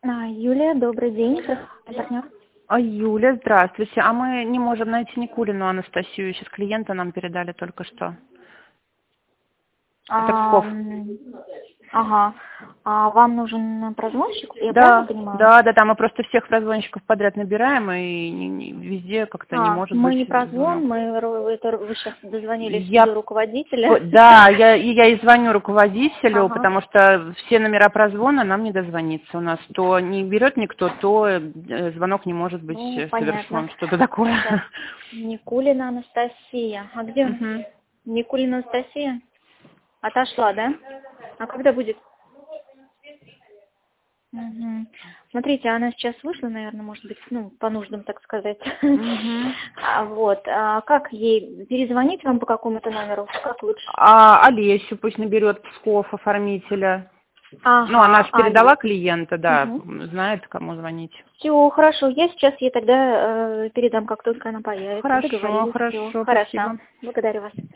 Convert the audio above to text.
Юлия, добрый день. Партнер. Юля, здравствуйте. А мы не можем найти Никулину Анастасию. Сейчас клиента нам передали только что. Это Псков. Ага. А вам нужен прозвонщик? Я Да, правильно понимаю? да. Мы просто всех прозвонщиков подряд набираем, и везде как-то не может мы быть не прозвон, звонок. вы сейчас дозвонились до руководителя. Да, я и звоню руководителю, Ага. потому что все номера прозвона нам не дозвониться. У нас то не берет никто, то звонок не может быть совершен. Что-то такое. Так. Никулина Анастасия. А где? Мгм. Никулина Анастасия? Отошла, да? А когда будет? Угу. Смотрите, она сейчас вышла, наверное, может быть, по нуждам, так сказать. Мгм. Как ей перезвонить вам по какому-то номеру? Как лучше? Олесю пусть наберет, Псков, оформителя. Она же передала клиента, да, знает, кому звонить. Все, хорошо. Я сейчас ей тогда передам, как только она появится. Хорошо, Договорились. Всё. спасибо. Благодарю вас.